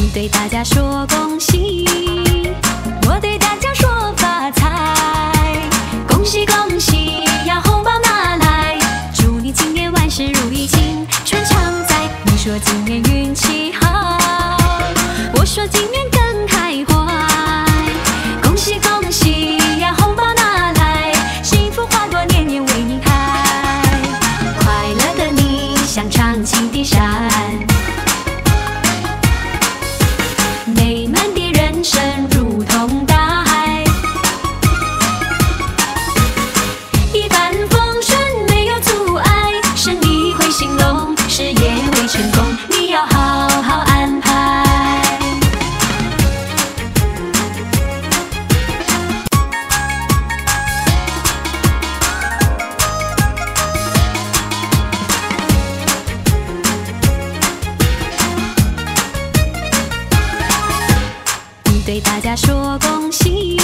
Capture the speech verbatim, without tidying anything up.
对大家说恭喜，我对大家说发财，恭喜恭喜呀，红包拿来，祝你今年万事如意，青春常在。你说今年运气好，我说今年更开怀，恭喜恭喜呀，红包拿来，幸福花朵年年为你开，快乐的你像长青的山，美满的人生如同大海，一帆风顺没有阻碍，生意会兴隆，事业会成功，你要好好安排。对大家说恭喜。